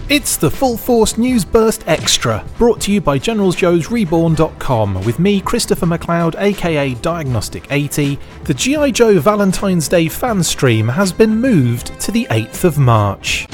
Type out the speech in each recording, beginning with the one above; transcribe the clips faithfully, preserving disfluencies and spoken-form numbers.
It's the Full Force News Burst Extra, brought to you by Generals Joes Reborn dot com, with me, Christopher McLeod, aka Diagnostic eighty. The G I. Joe Valentine's Day fan stream has been moved to the eighth of March.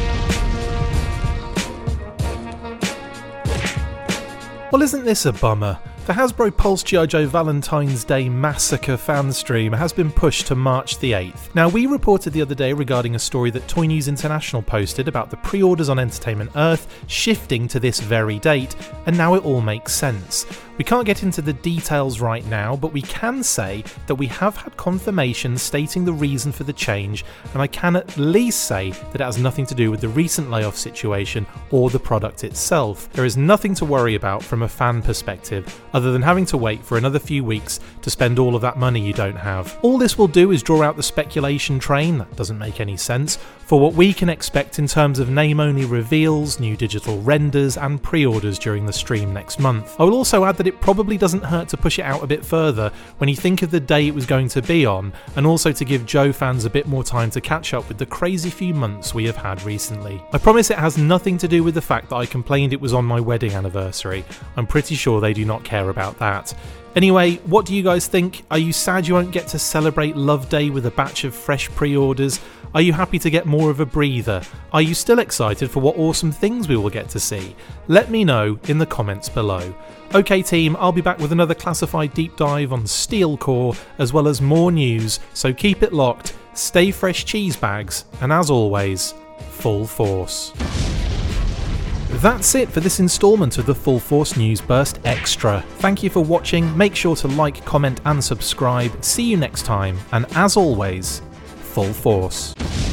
Well, isn't this a bummer? The Hasbro Pulse G I. Joe Valentine's Day Massacre fan stream has been pushed to March the eighth. Now, we reported the other day regarding a story that Toy News International posted about the pre-orders on Entertainment Earth shifting to this very date, and now it all makes sense. We can't get into the details right now, but we can say that we have had confirmation stating the reason for the change, and I can at least say that it has nothing to do with the recent layoff situation or the product itself. There is nothing to worry about from a fan perspective, other than having to wait for another few weeks to spend all of that money you don't have. All this will do is draw out the speculation train, that doesn't make any sense, for what we can expect in terms of name-only reveals, new digital renders, and pre-orders during the stream next month. I will also add that it probably doesn't hurt to push it out a bit further when you think of the day it was going to be on, and also to give Joe fans a bit more time to catch up with the crazy few months we have had recently. I promise it has nothing to do with the fact that I complained it was on my wedding anniversary. I'm pretty sure they do not care about that. Anyway, what do you guys think? Are you sad you won't get to celebrate Love Day with a batch of fresh pre-orders? Are you happy to get more of a breather? Are you still excited for what awesome things we will get to see? Let me know in the comments below. Okay team, I'll be back with another classified deep dive on Steel Core, as well as more news, so keep it locked, stay fresh cheese bags, and as always, full force. That's it for this instalment of the Full Force News Burst Extra. Thank you for watching, make sure to like, comment and subscribe. See you next time, and as always, full force.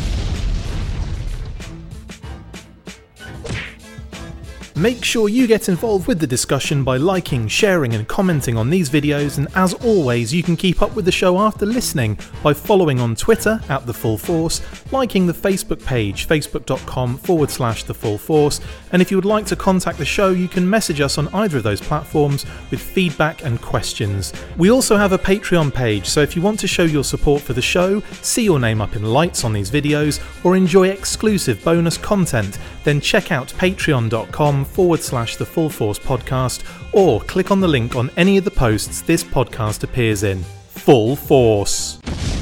Make sure you get involved with the discussion by liking, sharing and commenting on these videos, and as always you can keep up with the show after listening by following on Twitter at The Full Force, liking the Facebook page facebook.com forward slash The Full Force, and if you would like to contact the show you can message us on either of those platforms with feedback and questions. We also have a Patreon page, so if you want to show your support for the show, see your name up in lights on these videos, or enjoy exclusive bonus content, then check out patreon.com forward slash the Full Force podcast, or click on the link on any of the posts this podcast appears in. Full Force.